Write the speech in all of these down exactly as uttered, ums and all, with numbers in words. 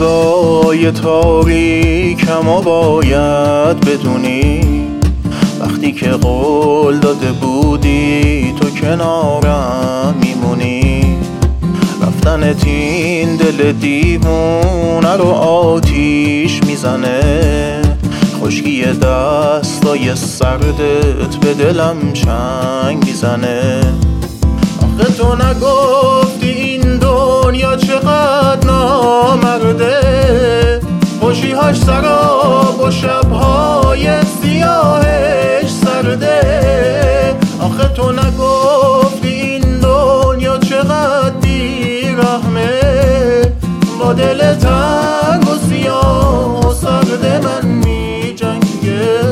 روزای تاریکم و باید بدونی وقتی که قول داده بودی تو کنارم میمونی. رفتنت این دل دیوونه رو آتیش میزنه، خشکی دستای سردت به دلم چنگ میزنه. آخه تو نگفتی این دنیا چقدر نامرده، خوشی‌هاش سراب و شب‌های سیاهش سرده. آخه تو نگفتی این دنیا چقدر بی‌رحمه، با دل تنگ و سیاه و سرد من می جنگه.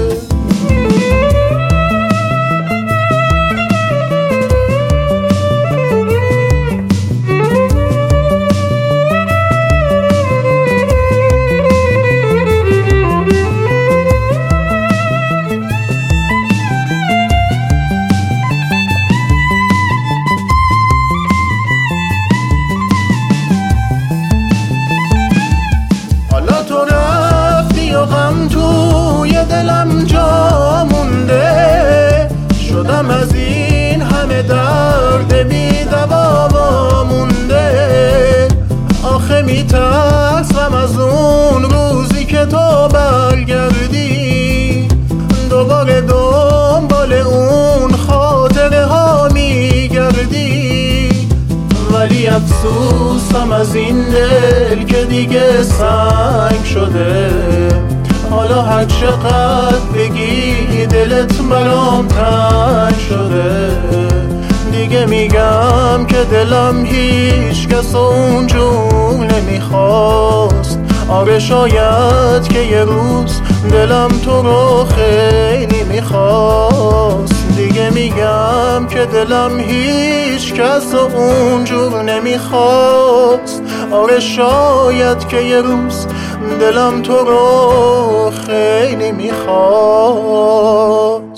غم توی دلم جا مونده، شدم از این همه درد بی دوا مونده. آخه میترسم از اون روزی که تو برگردی، دوباره دنبال اون خاطره ها میگردی. ولی افسوسم از این دل که دیگه سنگ شده، حالا هر چقدر بگی دلت برام تنگ شده. دیگه میگم که دلم هیچ کس اونجور نمیخواست. آره شاید که یه روز دلم تو رو خیلی میخواست. دیگه میگم که دلم هیچ کس اونجور نمیخواست. آره شاید که یه روز دلم تو رو خیلی میخواست.